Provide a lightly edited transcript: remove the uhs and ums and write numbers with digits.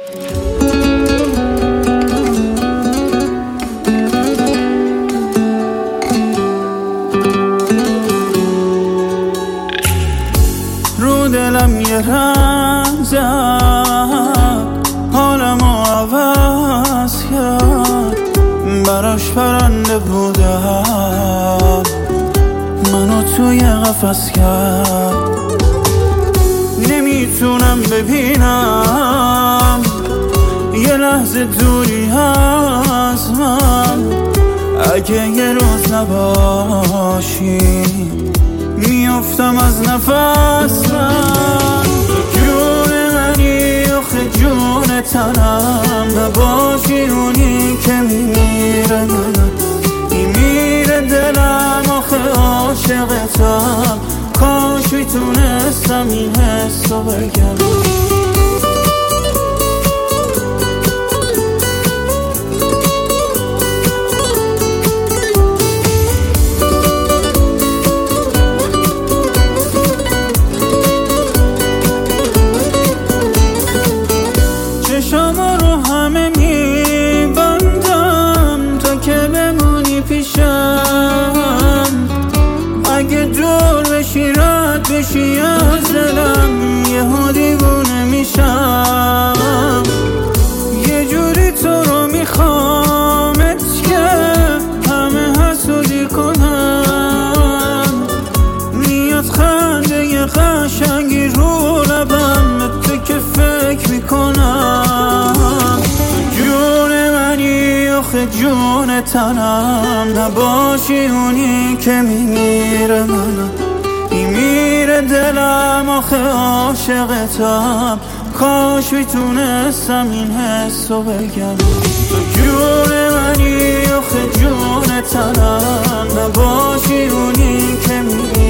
رو دلم یه رنگ زد، حالمو عوض کرد، براش پرنده بودم، منو توی قفس کرد. نمیتونم ببینم یه لحظه دوری از من، اگه یه روز نباشی میافتم از نفسم. تو جون منی آخه جون تنم، نباشی اونی که میمیره منم، میمیره دلم آخه عاشقتم. کاش میتونستم این حسو بگم. چشامو رو همه میبندم تا که بمونی پیشم، اگه دور بشی رد بشی از دلم یهو دیوونه میشم. یه جوری تو رو میخوامت که همه حسودی کنم، میاد خنده یه قشنگی رو لبم تو که فکر میکنم. جون منی آخه جون تنم، نباشی اونی که میمیره منم، میمیره دلم آخه عاشقتم. کاش میتونستم این حسو بگم. تو جون منی آخه جون تنم، نباشی اونی که میمیره